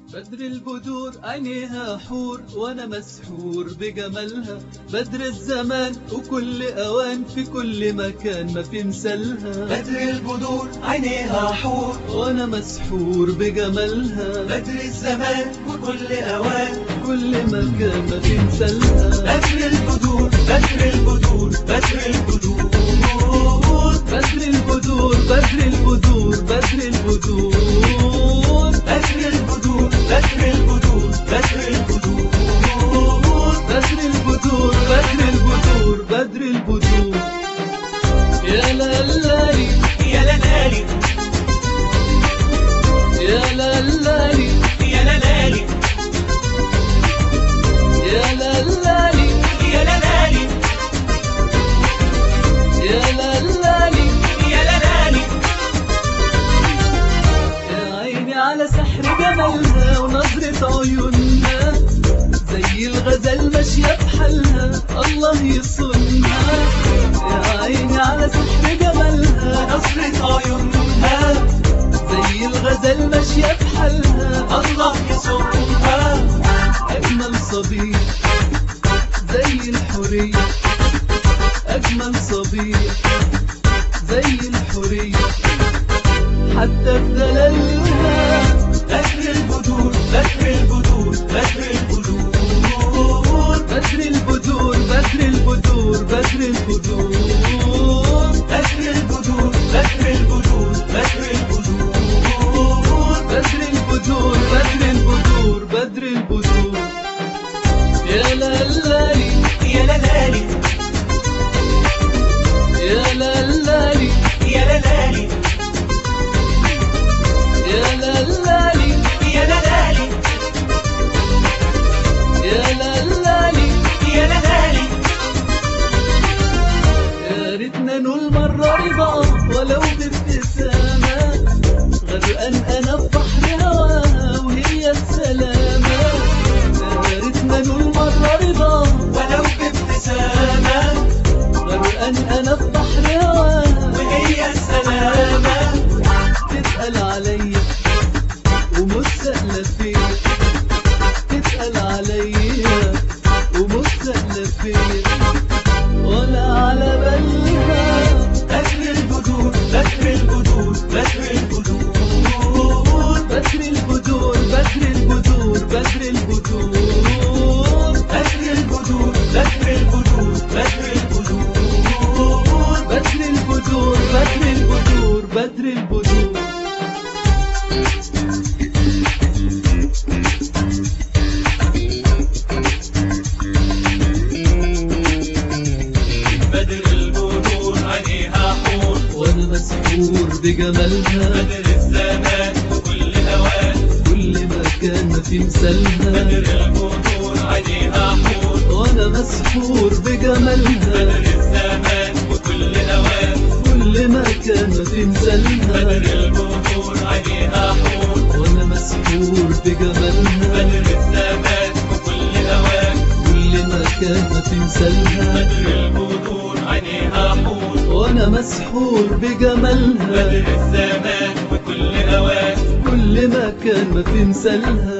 بدر البدور عينيها حور وانا مسحور بجمالها. بدر الزمان وكل اوان في كل مكان ما في مثالها. بدر البدور عينيها حور وانا مسحور بجمالها. بدر الزمان وكل اوان كل مكان ما في مثالها. بدر البدور بدر البدور بدر البدور بدر البدور بدر البدور بدر البدور بدر البدور بدر البدور بدر البدور بدر البدور بدر البدور بدر البدور. يا لالي يا لالي يا لالي يا لالي يا لالي يا لالي يا لالي يا لالي يا عيني على سحر جمالها ونظرة عيونها. زي الغزال ماشية بحالها الله يصونها. يا عيني على سحر جمالها نظرة عيونها زي الغزال ماشية بحالها الله يسوقها. أجمل صبي زي الحورية. أجمل صبي زي الحورية حتى في دلالها. بدر البدور بدر البدور بدر البدور بدر البدور بدر البدور بدر البدور بدر البدور بدر البدور بدر البدور بدر البدور بدر البدور بدر البدور. يا لالي يا لالي يا لالي يا لالي يا لالي يا لالي يا لالي يا لالي يا ريتنا نقول مرة رضا ولو بابتسامة. غرقان أنا في بحر هواها وهي السلامة. يا ريتنا نقول مرة رضا ولو بابتسامة. غرقان أنا في بحر هواها وهي السلامة. تسأل عليا ومش سألة فيا. تسأل عليا ومش سألة فيا ولا على بالها. بدر البدور بدر البدور بدر البدور بدر البدور بدر البدور بدر البدور بدر البدور بدر البدور بدر البدور بدر البدور بدر البدور بدر البدور. بدر البدور عينيها حور وانا مسحور بجمالها. بدر الزمان وكل اوان كل مكان ما في مثالها. بدر البدور عينيها حور وانا مسحور بجمالها. بدر الزمان وكل اوان كل مكان ما في مثالها. بدر البدور عينيها حور وانا مسحور بجمالها. بدر الزمان وكل اوان كل مكان ما في مثالها. بدر البدور عينيها حور وانا مسحور بجمالها. بدر الزمان وكل اوان كل مكان ما في مثالها.